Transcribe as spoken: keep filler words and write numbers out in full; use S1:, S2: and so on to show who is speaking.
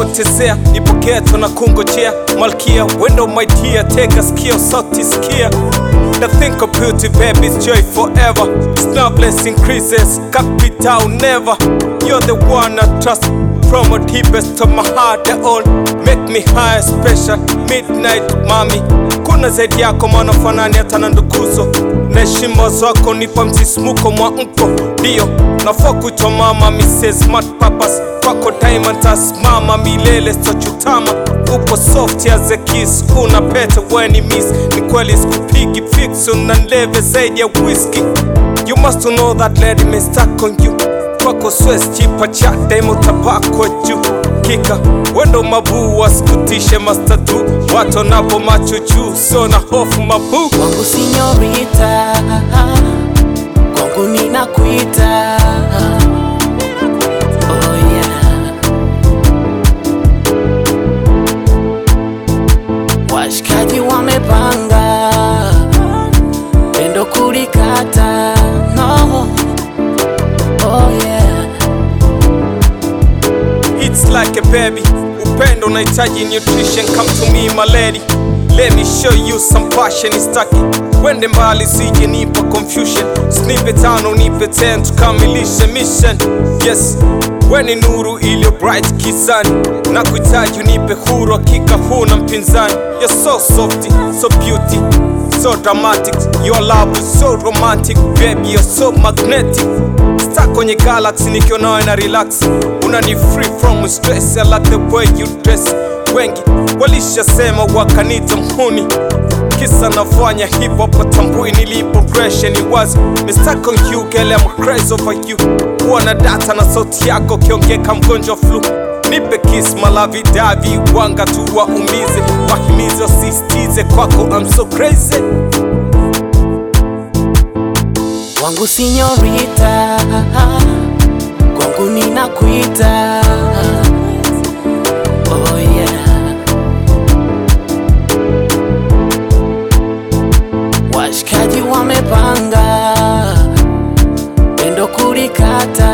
S1: kupotezea, nipo ghetto na kungojea malkia, wendo my dear, tega sikio sauti sikia. The think of beauty baby is joy forever, snowbless increases, capital never. You're the one I trust, from the deepest of my heart, the all make me high special, midnight mami. Kuna zaidi yako maana fanani hata na nduguzo, na heshima zako nipa msisimuko mwa mko. Dio, nafaa kuitwa mama missus Smart Papas, kwako diamond tasimama milele sochutama. Upo soft as a kiss, una pete when you miss. Ni kweli sikupigi fix, unanleve zaidi ya whiskey. You must know that lady me stuck on you. Kwako swes chipa cha demo tabako juu. Kika, wendo mabu wasikutishe master tu. Watu napo macho juu, so na hofu mabu.
S2: Kwangu sinyorita, kwangu ninakuita. Oh yeah. Washikaji wamepanga pendo kulikata. No. Oh yeah.
S1: It's like a baby, upendo unahitaji nutrition, come to me my lady. Let me show you some passion, istaki wende mbali sije nipa confusion. Snipe tano nipe ten tukamilishe mission. Yes, weni nuru ilio bright kizani, na kuhitaji unipe huru hakika huna mpinzani. You're so softy, so beauty, so dramatic. Your love is so romantic, baby you're so magnetic. Stuck kwenye galaxy nikionawe na relax, unani free from stress. I like the way you dress. Wengi walisha sema wakanita mhuni, kisa nafanya hip hop watambui nilipo progression. It was me stuck on you girl, I'm crazy over you. Kuwa na data na sauti yako kiongeka mgonjwa flu. Nipe kiss malavi davi, wanga tu waumize, wahimize wasistize kwako I'm so crazy.
S2: Kwangu sinyorita, kwangu ninakuita. Oh yeah. Washikaji wamepanga pendo kulikata.